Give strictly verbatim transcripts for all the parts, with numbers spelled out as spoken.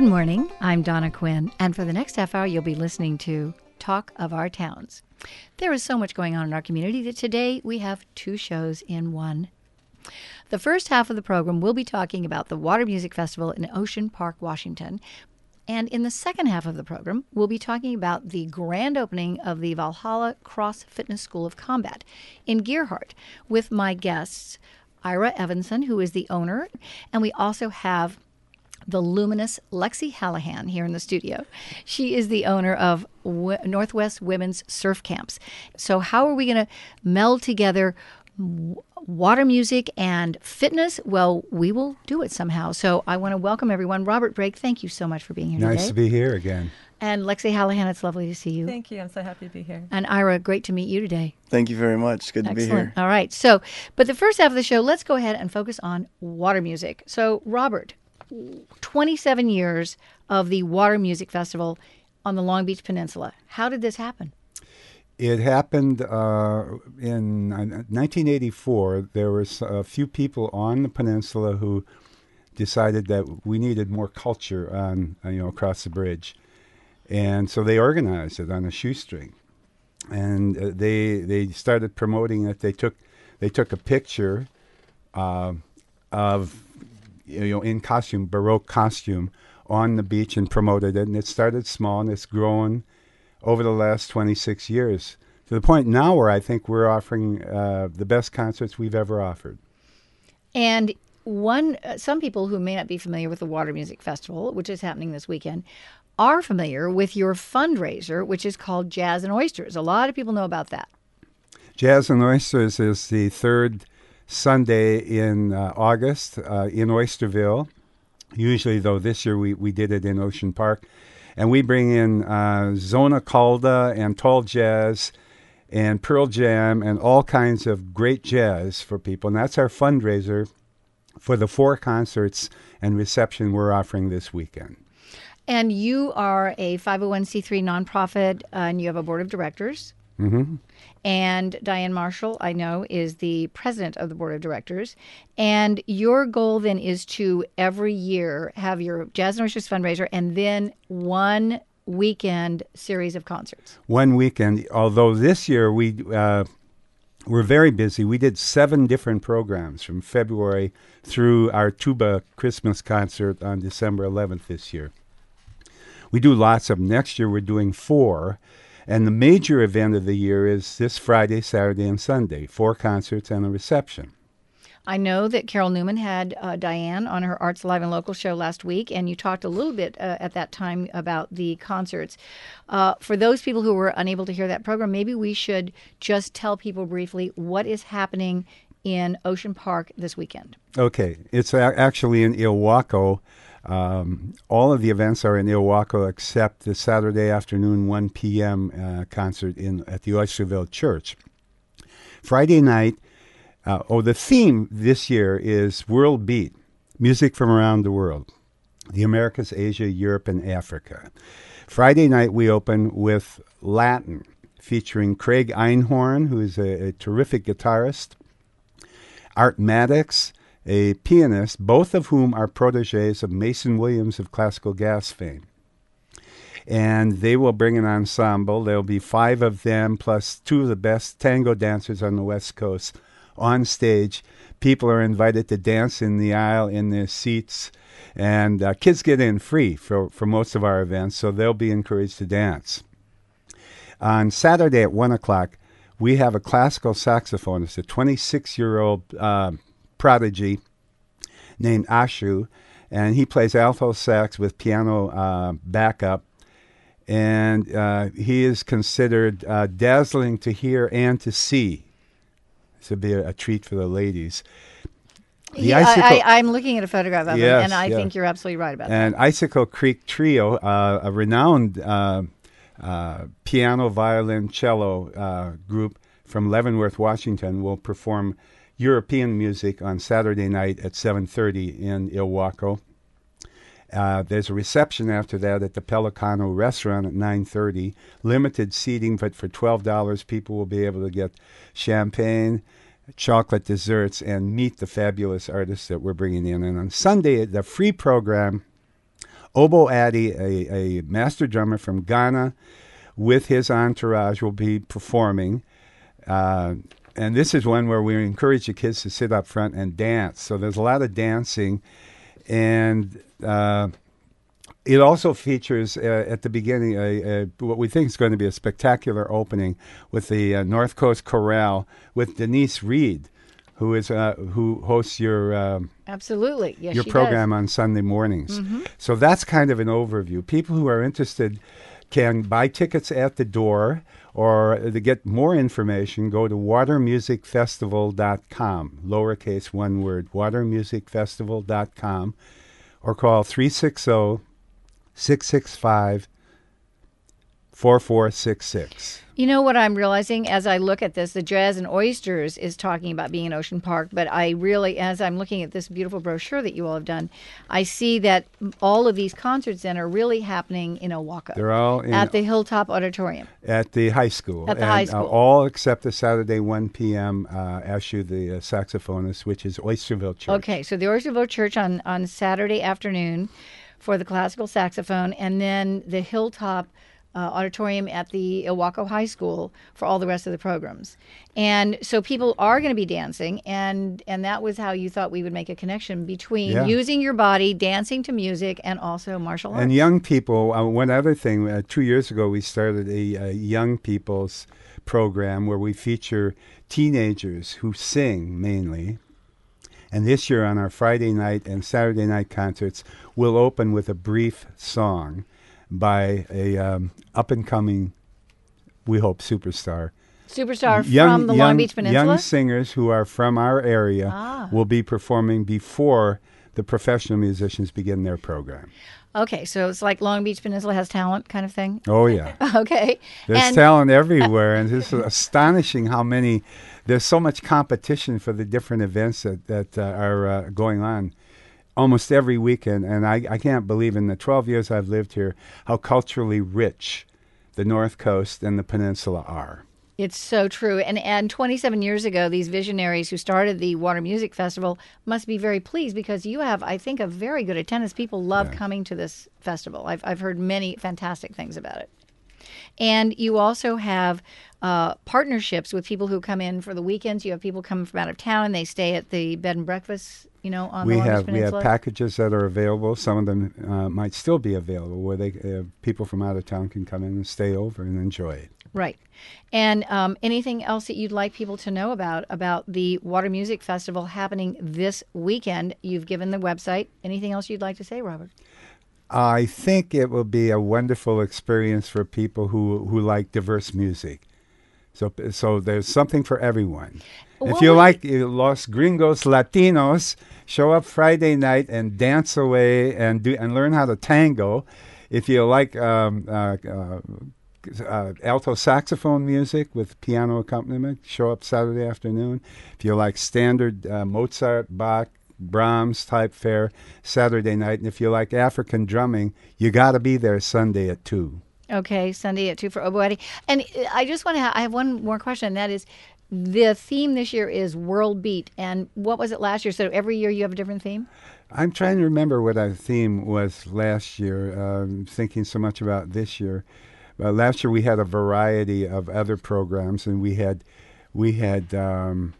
Good morning. I'm Donna Quinn, and for the next half hour, you'll be listening to Talk of Our Towns. There is so much going on in our community that today we have two shows in one. The first half of the program, we'll be talking about the Water Music Festival in Ocean Park, Washington. And in the second half of the program, we'll be talking about the grand opening of the Valhalla Cross Fitness School of Combat in Gearhart with my guests, Ira Evanson, who is the owner, and we also have the luminous Lexi Hallahan here in the studio. She is the owner of w- Northwest Women's Surf Camps. So how are we going to meld together w- water music and fitness? Well, we will do it somehow. So I want to welcome everyone. Robert Brake, thank you so much for being here nice today. Nice to be here again. And Lexi Hallahan, it's lovely to see you. Thank you. I'm so happy to be here. And Ira, great to meet you today. Thank you very much. Good to Excellent. be here. All right. So, but the first half of the show, let's go ahead and focus on water music. So, Robert, twenty-seven years of the Water Music Festival on the Long Beach Peninsula. How did this happen? It happened uh, in nineteen eighty-four. There was a few people on the peninsula who decided that we needed more culture on, you know, across the bridge. And so they organized it on a shoestring. And uh, they they started promoting it. They took they took a picture uh, of, you know, in costume, Baroque costume, on the beach and promoted it. And it started small and it's grown over the last twenty-six years to the point now where I think we're offering uh, the best concerts we've ever offered. And one, uh, some people who may not be familiar with the Water Music Festival, which is happening this weekend, are familiar with your fundraiser, which is called Jazz and Oysters. A lot of people know about that. Jazz and Oysters is the third Sunday in uh, August uh, in Oysterville. Usually, though, this year we, we did it in Ocean Park. And we bring in uh, Zona Calda and Tall Jazz and Pearl Jam and all kinds of great jazz for people. And that's our fundraiser for the four concerts and reception we're offering this weekend. And you are a five oh one c three nonprofit, uh, and you have a board of directors. Mm-hmm. And Diane Marshall, I know, is the president of the board of directors. And your goal then is to every year have your Jazz and Oysters fundraiser and then one weekend series of concerts. One weekend, although this year we uh, were very busy. We did seven different programs from February through our Tuba Christmas concert on December eleventh this year. We do lots of them. Next year we're doing four. And the major event of the year is this Friday, Saturday, and Sunday. Four concerts and a reception. I know that Carol Newman had uh, Diane on her Arts Live and Local show last week, and you talked a little bit uh, at that time about the concerts. Uh, for those people who were unable to hear that program, maybe we should just tell people briefly what is happening in Ocean Park this weekend. Okay. It's a- actually in Ilwaco. Um, all of the events are in Ilwaco except the Saturday afternoon one p.m. Uh, concert in at the Oysterville Church. Friday night, uh, oh, the theme this year is World Beat, music from around the world, the Americas, Asia, Europe, and Africa. Friday night we open with Latin, featuring Craig Einhorn, who is a, a terrific guitarist, Art Maddox, a pianist, both of whom are protégés of Mason Williams of Classical Gas fame. And they will bring an ensemble. There'll be five of them, plus two of the best tango dancers on the West Coast on stage. People are invited to dance in the aisle in their seats. And uh, kids get in free for, for most of our events, so they'll be encouraged to dance. On Saturday at one o'clock, we have a classical saxophonist, a twenty-six-year-old uh, prodigy named Ashu, and he plays alto sax with piano uh, backup, and uh, he is considered uh, dazzling to hear and to see. This would be a, a treat for the ladies. The Yeah, Icicle, I, I, I'm looking at a photograph of Yes, him, and I yeah. think you're absolutely right about and that. Icicle Creek Trio, uh, a renowned uh, uh, piano, violin, cello uh, group from Leavenworth, Washington, will perform European music on Saturday night at seven thirty in Ilwaco. Uh, there's a reception after that at the Pelicano restaurant at nine thirty. Limited seating, but for twelve dollars, people will be able to get champagne, chocolate desserts, and meet the fabulous artists that we're bringing in. And on Sunday, the free program Obo Addy, a, a master drummer from Ghana, with his entourage, will be performing. Uh, and this is one where we encourage the kids to sit up front and dance. So there's a lot of dancing. And uh, it also features uh, at the beginning a, a, what we think is going to be a spectacular opening with the uh, North Coast Chorale with Denise Reed, who is uh, who hosts your um, absolutely yes, your she program does. on Sunday mornings. Mm-hmm. So that's kind of an overview. People who are interested can buy tickets at the door, or to get more information, go to water music festival dot com, lowercase one word, water music festival dot com, or call three six zero, six six five, four four six six. You know what I'm realizing as I look at this? The Jazz and Oysters is talking about being in Ocean Park, but I really, as I'm looking at this beautiful brochure that you all have done, I see that all of these concerts then are really happening in Owako. They're all in, at the Hilltop Auditorium. At the high school. At the and, high school. Uh, all except the Saturday one p.m. Uh, Ashu, the uh, saxophonist, which is Oysterville Church. Okay, so the Oysterville Church on, on Saturday afternoon for the classical saxophone, and then the Hilltop Uh, auditorium at the Owako High School for all the rest of the programs. And so people are going to be dancing, and and that was how you thought we would make a connection between Yeah. using your body, dancing to music, and also martial arts. And young people, uh, one other thing, uh, two years ago we started a, a young people's program where we feature teenagers who sing mainly. And this year on our Friday night and Saturday night concerts, we'll open with a brief song by a um, up-and-coming, we hope, superstar. Superstar young, from the young, Long Beach Peninsula? Young singers who are from our area Ah. will be performing before the professional musicians begin their program. Okay, so it's like Long Beach Peninsula has talent kind of thing? Oh, yeah. Okay. There's and talent everywhere, and it's astonishing how many, there's so much competition for the different events that, that uh, are uh, going on almost every weekend, and I, I can't believe in the twelve years I've lived here how culturally rich the North Coast and the Peninsula are. It's so true. And and twenty-seven years ago, these visionaries who started the Water Music Festival must be very pleased because you have, I think, a very good attendance. People love Yeah. coming to this festival. I've, I've heard many fantastic things about it. And you also have uh, partnerships with people who come in for the weekends. You have people coming from out of town, and they stay at the bed and breakfast, you know, on We the Long Beach have we have Peninsula. packages that are available. Some of them uh, might still be available, where they uh, people from out of town can come in and stay over and enjoy it. Right. And um, anything else that you'd like people to know about, about the Water Music Festival happening this weekend? You've given the website. Anything else you'd like to say, Robert? I think it will be a wonderful experience for people who, who like diverse music. So so there's something for everyone. Well, if you we- like uh, Los Gringos Latinos, show up Friday night and dance away and do and learn how to tango. If you like um, uh, uh, uh, alto saxophone music with piano accompaniment, show up Saturday afternoon. If you like standard uh, Mozart, Bach, Brahms type fare, Saturday night. And if you like African drumming, you got to be there Sunday at two. Okay, Sunday at two for Oboadi. And uh, I just want to, ha- I have one more question, and that is the theme this year is World Beat. And what was it last year? So every year you have a different theme? I'm trying to remember what our theme was last year. Um, thinking so much about this year. Uh, last year we had a variety of other programs, and we had we had um,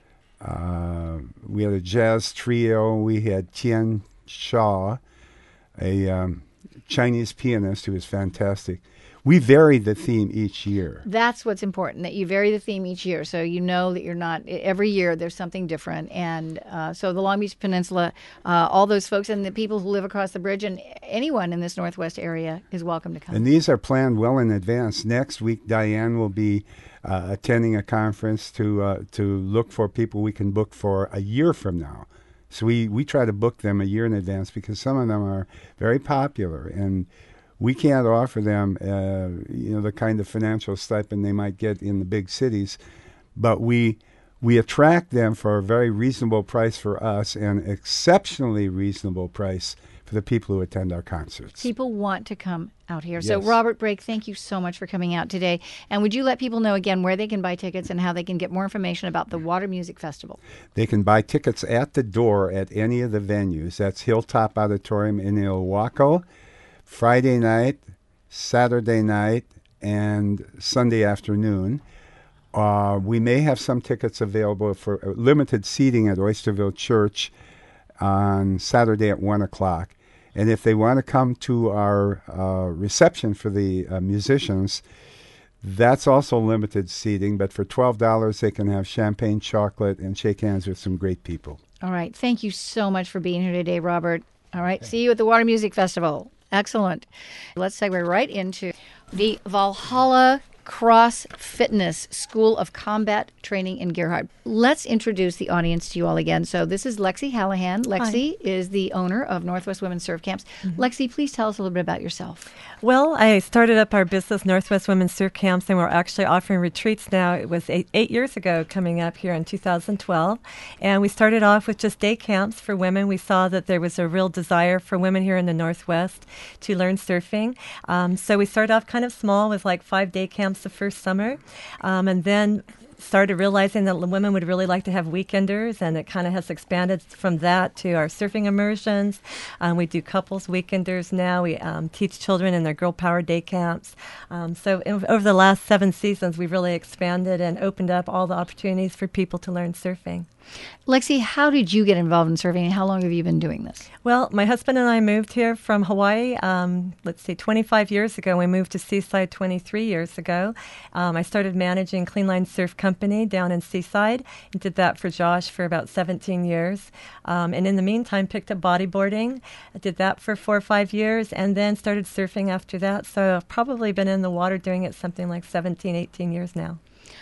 uh, we had a jazz trio. We had Tian Shaw, a um, Chinese pianist who is fantastic. We varied the theme each year. That's what's important, that you vary the theme each year. So you know that you're not, every year there's something different. And uh, so the Long Beach Peninsula, uh, all those folks and the people who live across the bridge and anyone in this Northwest area is welcome to come. And these are planned well in advance. Next week, Diane will be uh, attending a conference to uh, to look for people we can book for a year from now. So we, we try to book them a year in advance because some of them are very popular, and we can't offer them uh, you know, the kind of financial stipend they might get in the big cities, but we we attract them for a very reasonable price for us and exceptionally reasonable price for the people who attend our concerts. People want to come out here. So, Yes. Robert Brake, thank you so much for coming out today. And would you let people know again where they can buy tickets and how they can get more information about the Water Music Festival? They can buy tickets at the door at any of the venues. That's Hilltop Auditorium in Ilwaco, Friday night, Saturday night, and Sunday afternoon. Uh, we may have some tickets available for limited seating at Oysterville Church on Saturday at one o'clock. And if they want to come to our uh, reception for the uh, musicians, that's also limited seating. But for twelve dollars, they can have champagne, chocolate, and shake hands with some great people. All right. Thank you so much for being here today, Robert. All right. Okay. See you at the Water Music Festival. Excellent. Let's segue right into the Valhalla Cross Fitness School of Combat Training in Gerhard. Let's introduce the audience to you all again. So this is Lexi Hallahan. Lexi Hi. Is the owner of Northwest Women's Surf Camps. Mm-hmm. Lexi, please tell us a little bit about yourself. Well, I started up our business, Northwest Women's Surf Camps, and we're actually offering retreats now. It was eight, eight years ago coming up here in two thousand twelve. And we started off with just day camps for women. We saw that there was a real desire for women here in the Northwest to learn surfing. Um, so we started off kind of small with like five day camps the first summer, um, and then started realizing that women would really like to have weekenders, and it kind of has expanded from that to our surfing immersions. Um, we do couples weekenders now. We um, teach children in their Girl Power day camps. Um, so in, over the last seven seasons, we've really expanded and opened up all the opportunities for people to learn surfing. Lexi, how did you get involved in surfing, and how long have you been doing this? Well, my husband and I moved here from Hawaii, um, let's see, twenty-five years ago. We moved to Seaside twenty-three years ago. Um, I started managing Clean Line Surf Company down in Seaside and did that for Josh for about seventeen years. Um, and in the meantime, picked up bodyboarding. I did that for four or five years and then started surfing after that. So I've probably been in the water doing it something like seventeen, eighteen years now.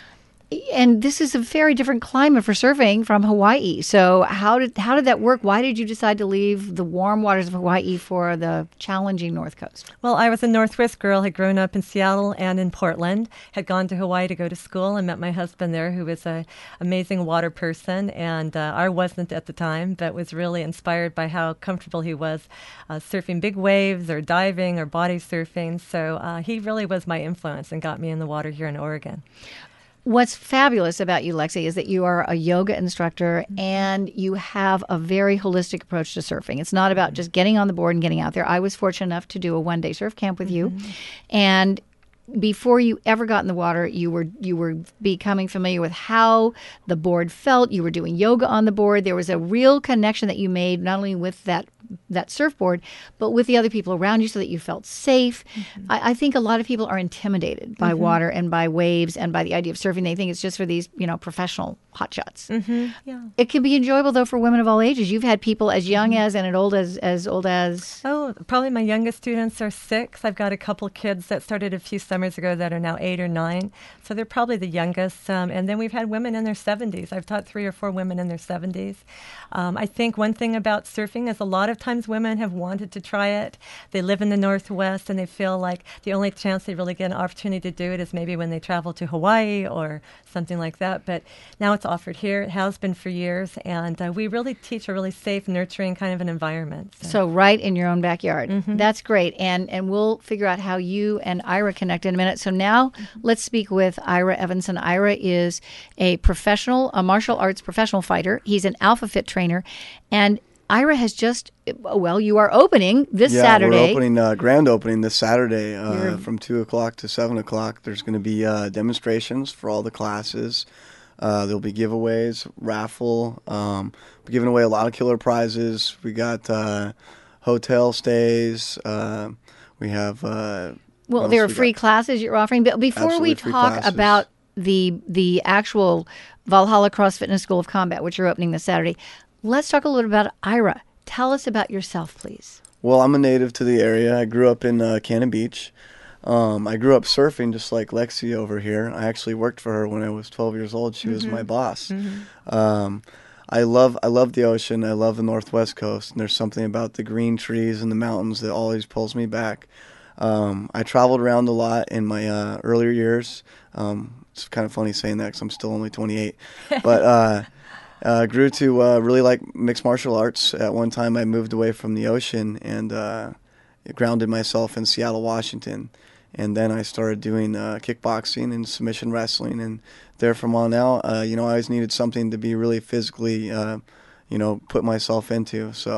And this is a very different climate for surfing from Hawaii. So how did how did that work? Why did you decide to leave the warm waters of Hawaii for the challenging North Coast? Well, I was a Northwest girl, had grown up in Seattle and in Portland, had gone to Hawaii to go to school and met my husband there, who was an amazing water person. And uh, I wasn't at the time, but was really inspired by how comfortable he was uh, surfing big waves or diving or body surfing. So uh, he really was my influence and got me in the water here in Oregon. What's fabulous about you, Lexi, is that you are a yoga instructor and you have a very holistic approach to surfing. It's not about just getting on the board and getting out there. I was fortunate enough to do a one-day surf camp with you, mm-hmm. and before you ever got in the water, you were you were becoming familiar with how the board felt. You were doing yoga on the board. There was a real connection that you made, not only with that that surfboard, but with the other people around you, so that you felt safe. Mm-hmm. I, I think a lot of people are intimidated by mm-hmm. water and by waves and by the idea of surfing. They think it's just for these, you know, professional hotshots. Mm-hmm. Yeah. It can be enjoyable, though, for women of all ages. You've had people as young mm-hmm. as and as old as as old as. Oh, probably my youngest students are six. I've got a couple kids that started a few summers ago that are now eight or nine. So they're probably the youngest. Um, and then we've had women in their seventies. I've taught three or four women in their seventies. Um, I think one thing about surfing is a lot of times women have wanted to try it. They live in the Northwest and they feel like the only chance they really get an opportunity to do it is maybe when they travel to Hawaii or something like that. But now it's offered here. It has been for years. And uh, we really teach a really safe, nurturing kind of an environment. So, so right in your own backyard. Mm-hmm. That's great. And and we'll figure out how you and Ira connect in a minute. So now mm-hmm. let's speak with Ira Evanson. Ira is a professional, a martial arts professional fighter. He's an Alpha Fit trainer. And Ira has just, well, you are opening this yeah, Saturday. Yeah, we're opening, uh, grand opening this Saturday uh, from two o'clock to seven o'clock. There's going to be uh, demonstrations for all the classes. Uh, there'll be giveaways, raffle. Um, we're giving away a lot of killer prizes. We got uh, hotel stays. Uh, we have... Uh, well, there are free got? classes you're offering. But before Absolutely we talk classes. about the the actual Valhalla Cross Fitness School of Combat, which you're opening this Saturday, let's talk a little bit about Ira. Tell us about yourself, please. Well, I'm a native to the area. I grew up in uh, Cannon Beach. Um, I grew up surfing just like Lexi over here. I actually worked for her when I was twelve years old. She mm-hmm. was my boss. Mm-hmm. Um, I love I love the ocean. I love the Northwest coast. And there's something about the green trees and the mountains that always pulls me back. Um, I traveled around a lot in my uh, earlier years. Um, it's kind of funny saying that because I'm still only twenty-eight. But uh, uh, grew to uh, really like mixed martial arts. At one time, I moved away from the ocean and uh, grounded myself in Seattle, Washington. And then I started doing uh, kickboxing and submission wrestling. And there from on out, uh, you know, I always needed something to be really physically, uh, you know, put myself into. So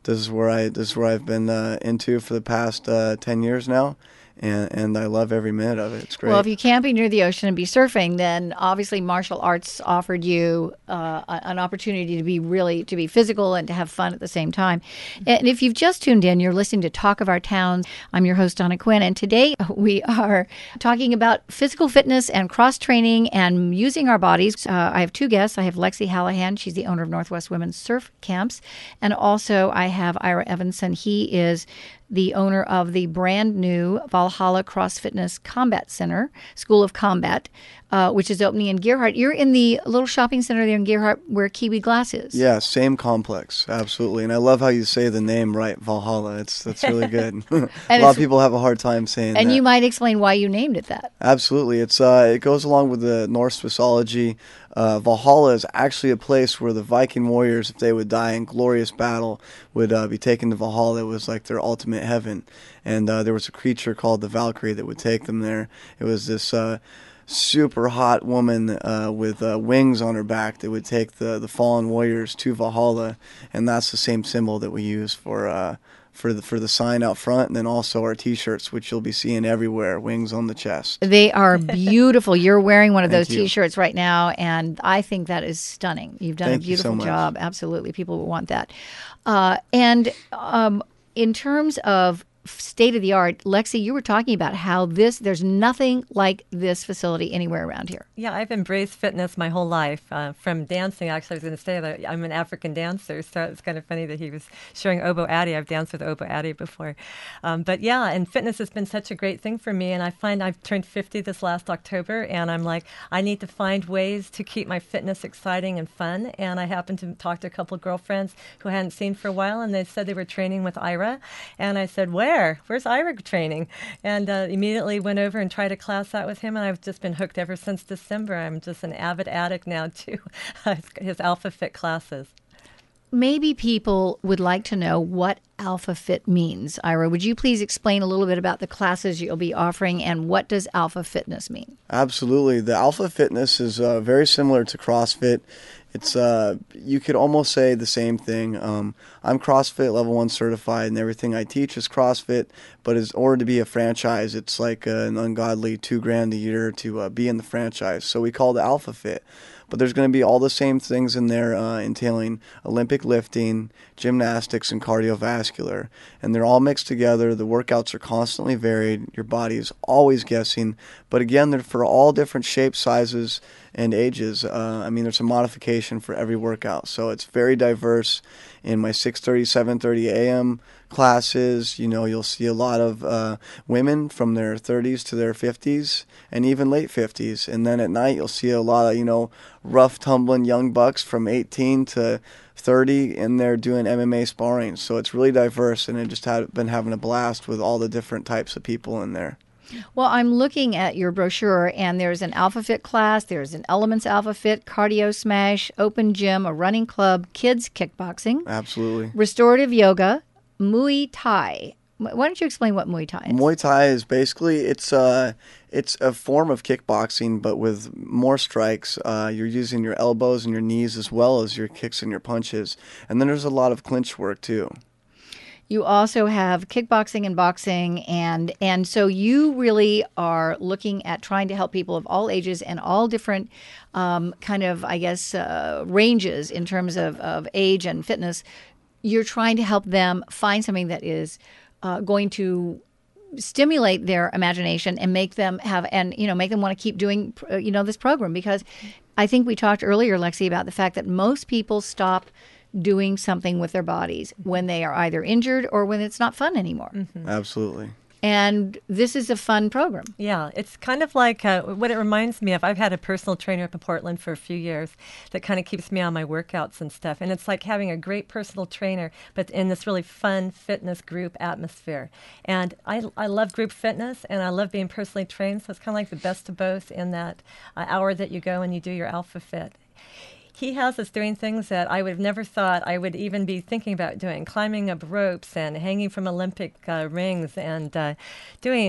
this is where I this is where I've been uh, into for the past uh, ten years now. And, and I love every minute of it. It's great. Well, if you can't be near the ocean and be surfing, then obviously martial arts offered you uh, an opportunity to be really, to be physical and to have fun at the same time. And if you've just tuned in, you're listening to Talk of Our Towns. I'm your host, Donna Quinn, and today we are talking about physical fitness and cross-training and using our bodies. Uh, I have two guests. I have Lexi Hallahan. She's the owner of Northwest Women's Surf Camps. And also I have Ira Evanson. He is the owner of the brand new Valhalla Cross Fitness Combat Center, School of Combat, uh, which is opening in Gerhardt. You're in the little shopping center there in Gerhardt where Kiwi Glass is. Yeah, same complex, absolutely. And I love how you say the name right, Valhalla. It's that's really good. A lot of people have a hard time saying and that. And you might explain why you named it that. Absolutely. It's uh, it goes along with the Norse mythology. Uh, Valhalla is actually a place where the Viking warriors, if they would die in glorious battle, would uh, be taken to Valhalla. It was like their ultimate heaven. And uh, there was a creature called the Valkyrie that would take them there. It was this uh, super hot woman uh, with uh, wings on her back that would take the, the fallen warriors to Valhalla. And that's the same symbol that we use for uh, for the for the sign out front, and then also our T-shirts, which you'll be seeing everywhere, wings on the chest. They are beautiful. You're wearing one of those Thank you. T-shirts right now, and I think that is stunning. You've done Thank a you so beautiful much. job. Absolutely. People will want that. Uh, and um, in terms of state of the art, Lexi, you were talking about how this, there's nothing like this facility anywhere around here. Yeah, I've embraced fitness my whole life. Uh, from dancing, actually, I was going to say that I'm an African dancer, so it's kind of funny that he was showing Obo Addy. I've danced with Obo Addy before. Um, but yeah, and fitness has been such a great thing for me, and I find I've turned fifty this last October, and I'm like, I need to find ways to keep my fitness exciting and fun, and I happened to talk to a couple of girlfriends who I hadn't seen for a while, and they said they were training with Ira, and I said, where? Where's Ira training? And uh, immediately went over and tried a class out with him, and I've just been hooked ever since December. I'm just an avid addict now to his Alpha Fit classes. Maybe people would like to know what Alpha Fit means. Ira, would you please explain a little bit about the classes you'll be offering, and what does Alpha Fitness mean? Absolutely. The Alpha Fitness is uh, very similar to CrossFit. It's uh, you could almost say the same thing. Um, I'm CrossFit Level One certified, and everything I teach is CrossFit. But in order to be a franchise, it's like uh, an ungodly two grand a year to uh, be in the franchise. So we call it Alpha Fit. But there's going to be all the same things in there, uh, entailing Olympic lifting, gymnastics, and cardiovascular. And they're all mixed together. The workouts are constantly varied. Your body is always guessing. But again, they're for all different shapes, sizes, and ages. Uh, I mean, there's a modification for every workout. So it's very diverse. In my six thirty, seven thirty a.m. classes, you know, you'll see a lot of uh, women from their thirties to their fifties and even late fifties. And then at night, you'll see a lot of, you know, rough tumbling young bucks from eighteen to thirty in there doing M M A sparring. So it's really diverse, and I've just had, been having a blast with all the different types of people in there. Well, I'm looking at your brochure, and there's an Alpha Fit class, there's an Elements Alpha Fit, Cardio Smash, Open Gym, a running club, kids kickboxing, Absolutely. restorative yoga, Muay Thai. Why don't you explain what Muay Thai is? Muay Thai is basically, it's a, it's a form of kickboxing, but with more strikes. Uh, you're using your elbows and your knees as well as your kicks and your punches. And then there's a lot of clinch work too. You also have kickboxing and boxing, and and so you really are looking at trying to help people of all ages and all different um, kind of, I guess, uh, ranges in terms of, of age and fitness. You're trying to help them find something that is uh, going to stimulate their imagination and make them have, and you know, make them want to keep doing, uh, you know, this program, because I think we talked earlier, Lexi, about the fact that most people stop doing something with their bodies when they are either injured or when it's not fun anymore. Mm-hmm. Absolutely. And this is a fun program. Yeah, it's kind of like uh, what it reminds me of. I've had a personal trainer up in Portland for a few years that kind of keeps me on my workouts and stuff. And it's like having a great personal trainer, but in this really fun fitness group atmosphere. And I, I love group fitness, and I love being personally trained. So it's kind of like the best of both in that uh, hour that you go and you do your Alpha Fit. He has us doing things that I would have never thought I would even be thinking about doing, climbing up ropes and hanging from Olympic uh, rings and uh, doing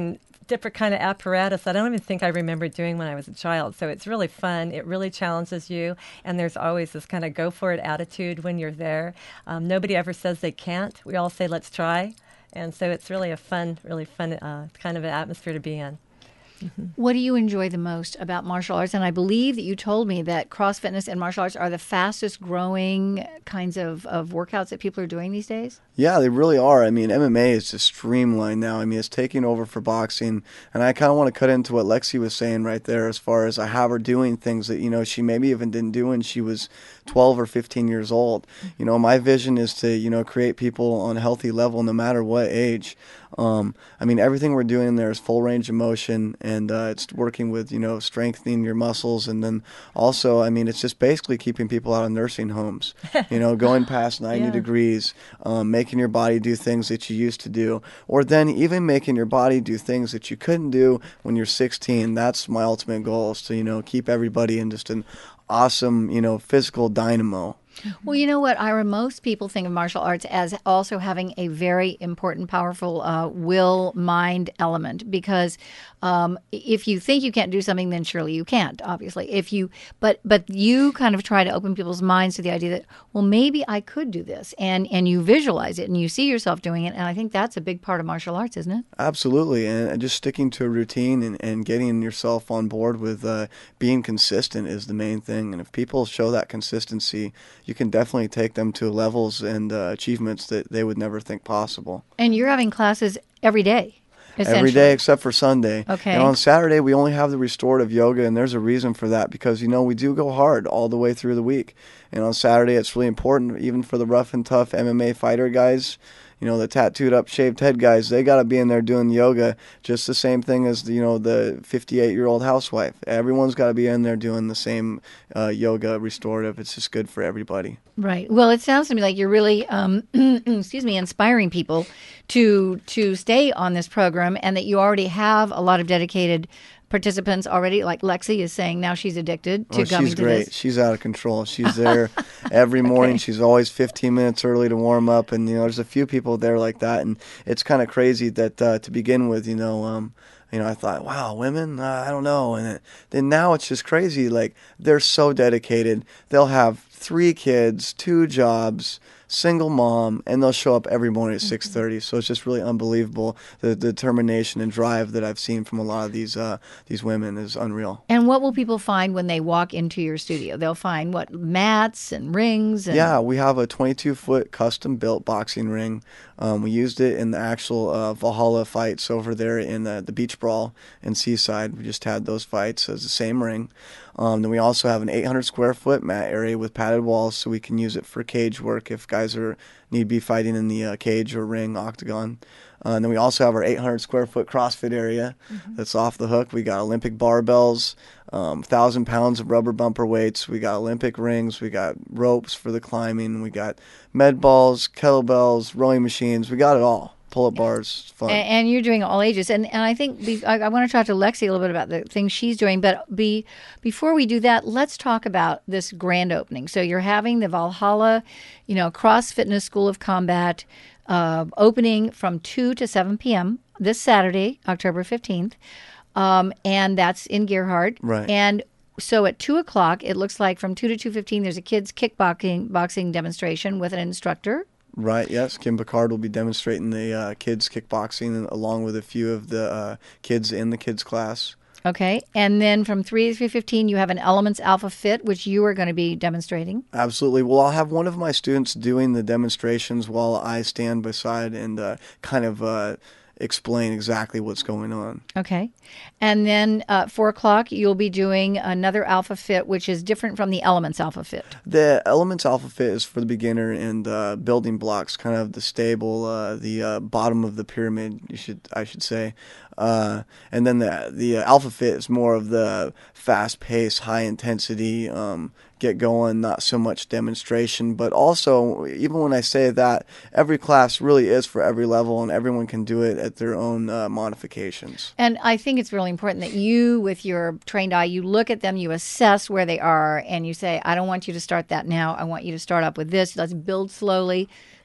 different kind of apparatus I don't even think I remember doing when I was a child. So it's really fun. It really challenges you. And there's always this kind of go for it attitude when you're there. Um, nobody ever says they can't. We all say, let's try. And so it's really a fun, really fun uh, kind of an atmosphere to be in. Mm-hmm. What do you enjoy the most about martial arts? And I believe that you told me that CrossFitness and martial arts are the fastest growing kinds of, of workouts that people are doing these days? Yeah, they really are. I mean, M M A is just streamlined now. I mean, it's taking over for boxing. And I kind of want to cut into what Lexi was saying right there as far as I have her doing things that, you know, she maybe even didn't do when she was twelve or fifteen years old. You know, my vision is to, you know, create people on a healthy level no matter what age. Um, I mean, everything we're doing there is full range of motion, and uh, it's working with, you know, strengthening your muscles. And then also, I mean, it's just basically keeping people out of nursing homes, you know, going past ninety Yeah. degrees, um, making your body do things that you used to do, or then even making your body do things that you couldn't do when you're sixteen. That's my ultimate goal, is to, you know, keep everybody in just an awesome, you know, physical dynamo. Well, you know what, Ira, most people think of martial arts as also having a very important, powerful uh, will, mind element, because um, if you think you can't do something, then surely you can't, obviously. If you, but but you kind of try to open people's minds to the idea that, well, maybe I could do this, and, and you visualize it, and you see yourself doing it, and I think that's a big part of martial arts, isn't it? Absolutely, and and just sticking to a routine and, and getting yourself on board with uh, being consistent is the main thing. And if people show that consistency, you can definitely take them to levels and uh, achievements that they would never think possible. And you're having classes every day, essentially. Every day except for Sunday. Okay. And on Saturday, we only have the restorative yoga, and there's a reason for that, because, you know, we do go hard all the way through the week. And on Saturday, it's really important, even for the rough and tough M M A fighter guys, you know, the tattooed up, shaved head guys, they got to be in there doing yoga, just the same thing as, you know, the fifty-eight-year-old housewife. Everyone's got to be in there doing the same uh, yoga restorative. It's just good for everybody. Right. Well, it sounds to me like you're really, um, excuse me, inspiring people to to stay on this program, and that you already have a lot of dedicated participants already. Like Lexi is saying now she's addicted to Oh, coming she's to great. this. She's out of control. She's there every morning. Okay. She's always fifteen minutes early to warm up, and you know, there's a few people there like that, and it's kind of crazy that uh, to begin with, you know, um, you know, I thought, wow, women, uh, I don't know, and it, then now it's just crazy. Like, they're so dedicated. They'll have three kids, two jobs, single mom, and they'll show up every morning at six thirty. So it's just really unbelievable. The, the determination and drive that I've seen from a lot of these uh, these women is unreal. And what will people find when they walk into your studio? They'll find what, mats and rings? And Yeah, we have a twenty-two foot custom built boxing ring. Um, we used it in the actual uh, Valhalla fights over there in uh, the Beach Brawl in Seaside. We just had those fights as the same ring. Um, then we also have an eight hundred square foot mat area with padded walls, so we can use it for cage work if guys are need to be fighting in the uh, cage or ring, octagon. Uh, and then we also have our eight hundred square foot CrossFit area that's off the hook. We got Olympic barbells, um, one thousand pounds of rubber bumper weights. We got Olympic rings. We got ropes for the climbing. We got med balls, kettlebells, rowing machines. We got it all. Pull-up bars, fun. And, and you're doing all ages. And and I think be, I, I want to talk to Lexi a little bit about the things she's doing. But be before we do that, let's talk about this grand opening. So you're having the Valhalla, you know, Cross Fitness School of Combat uh, opening from two to seven p.m. this Saturday, October fifteenth. Um, and that's in Gerhardt. Right. And so at two o'clock, it looks like from two to two fifteen, there's a kids kickboxing boxing demonstration with an instructor. Right, yes. Kim Picard will be demonstrating the uh, kids kickboxing along with a few of the uh, kids in the kids class. Okay. And then from three to three fifteen, you have an Elements Alpha Fit, which you are going to be demonstrating. Absolutely. Well, I'll have one of my students doing the demonstrations while I stand beside and uh, kind of uh, explain exactly what's going on. Okay. And then uh, four o'clock, you'll be doing another Alpha Fit, which is different from the Elements Alpha Fit. The Elements Alpha Fit is for the beginner and uh, building blocks, kind of the stable, uh, the uh, bottom of the pyramid, you should I should say. Uh, and then the the Alpha Fit is more of the fast-paced, high-intensity, um, get going, not so much demonstration. But also, even when I say that, every class really is for every level, and everyone can do it at their own uh, modifications. And I think it's really important that you, with your trained eye, you look at them, you assess where they are, and you say, I don't want you to start that now. I want you to start up with this. Let's build slowly.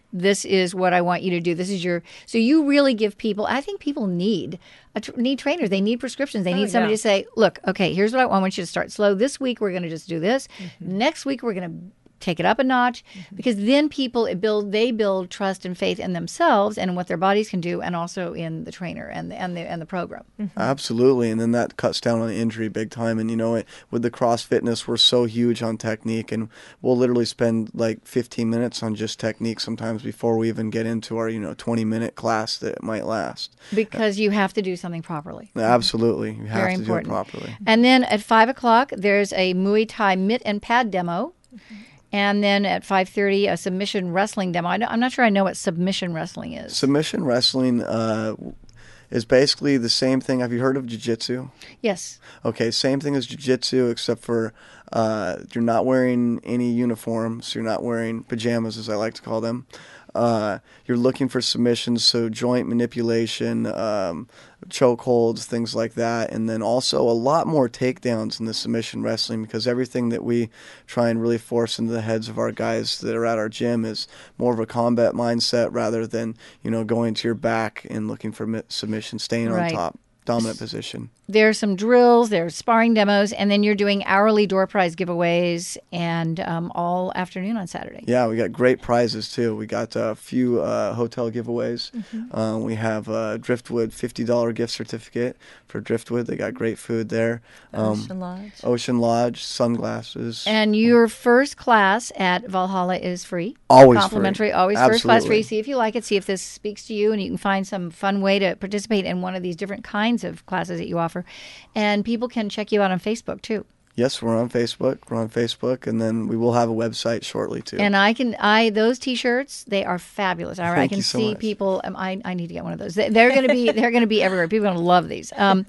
this is what I want you to do. This is your, so you really give people, I think people need, a, need trainers. They need prescriptions. They need Oh, somebody yeah. to say, look, okay, here's what I want. I want you to start slow. This week, we're going to just do this. Mm-hmm. Next week, we're going to take it up a notch, mm-hmm. because then people it build they build trust and faith in themselves and in what their bodies can do, and also in the trainer and the, and the and the program. Mm-hmm. Absolutely, and then that cuts down on injury big time. And you know, it, with the CrossFitness, we're so huge on technique, and we'll literally spend like fifteen minutes on just technique sometimes before we even get into our you know twenty minute class that might last. Because you have to do something properly. Absolutely, you have Very to important. do it properly. And then at five o'clock, there's a Muay Thai mitt and pad demo. Mm-hmm. And then at five thirty, a submission wrestling demo. I I'm not sure I know what submission wrestling is. Submission wrestling uh, is basically the same thing. Have you heard of jiu-jitsu? Yes. Okay, same thing as jiu-jitsu, except for uh, you're not wearing any uniform, so you're not wearing pajamas, as I like to call them. Uh, you're looking for submissions, so joint manipulation, um, chokeholds, things like that, and then also a lot more takedowns in the submission wrestling, because everything that we try and really force into the heads of our guys that are at our gym is more of a combat mindset rather than you know going to your back and looking for mi- submission, staying Right. on top, dominant position. There's some drills, there's sparring demos, and then you're doing hourly door prize giveaways and um, all afternoon on Saturday. Yeah, we got great prizes too. We got a few uh, hotel giveaways. Mm-hmm. Uh, we have a Driftwood fifty dollars gift certificate for Driftwood. They got great food there. Um, Ocean Lodge. Ocean Lodge, sunglasses. And your first class at Valhalla is free. Always complimentary, free. always first class Absolutely. free. See if you like it, see if this speaks to you, and you can find some fun way to participate in one of these different kinds of classes that you offer. And people can check you out on Facebook too. Yes, we're on Facebook. We're on Facebook, and then we will have a website shortly too. And I can, I those T-shirts, they are fabulous. I, I Thank can you so see much. people. Um, I, I need to get one of those. They, they're going to be, they're going to be everywhere. People are going to love these. Um,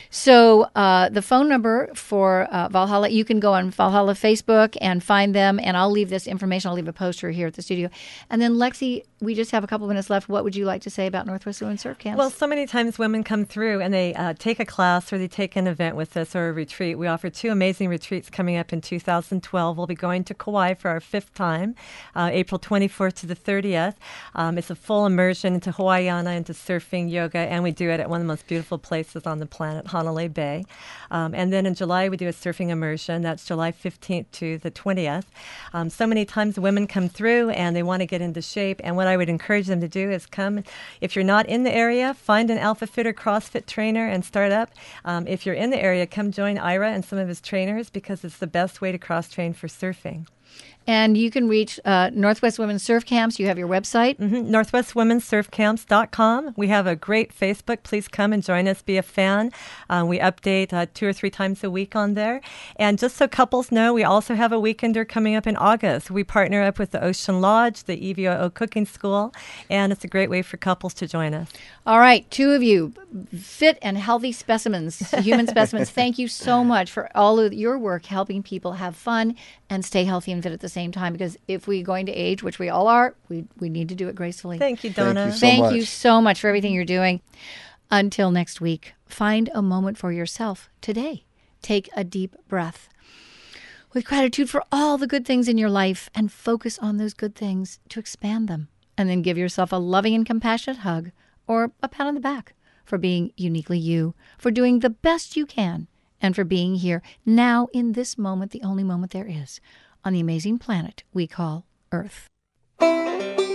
so uh, the phone number for uh, Valhalla, you can go on Valhalla Facebook and find them. And I'll leave this information. I'll leave a poster here at the studio. And then Lexi, we just have a couple minutes left. What would you like to say about Northwest Women's Surf Camps? Well, so many times women come through and they uh, take a class or they take an event with us or a retreat. We offer two amazing retreats coming up in two thousand twelve. We'll be going to Kauai for our fifth time, uh, April twenty-fourth to the thirtieth. Um, it's a full immersion into Hawaiiana, into surfing, yoga, and we do it at one of the most beautiful places on the planet, Hanalei Bay. Um, and then in July, we do a surfing immersion. That's July fifteenth to the twentieth. Um, so many times women come through and they want to get into shape, and what I would encourage them to do is come. If you're not in the area, find an Alpha Fit or CrossFit trainer and start up. Um, if you're in the area, come join Ira and some of his trainers, because it's the best way to cross-train for surfing. And you can reach uh, Northwest Women's Surf Camps. You have your website. Mm-hmm. northwest women's surf camps dot com. We have a great Facebook. Please come and join us. Be a fan. Um, we update uh, two or three times a week on there. And just so couples know, we also have a weekender coming up in August. We partner up with the Ocean Lodge, the E V O O Cooking School, and it's a great way for couples to join us. All right, two of you, fit and healthy specimens, human specimens. Thank you so much for all of your work helping people have fun and stay healthy and fit at the same time. Because if we're going to age, which we all are, we we need to do it gracefully. Thank you, Donna. Thank you so Thank much. you so much for everything you're doing. Until next week, find a moment for yourself today. Take a deep breath with gratitude for all the good things in your life and focus on those good things to expand them. And then give yourself a loving and compassionate hug or a pat on the back for being uniquely you, for doing the best you can, and for being here now in this moment, the only moment there is, on the amazing planet we call Earth.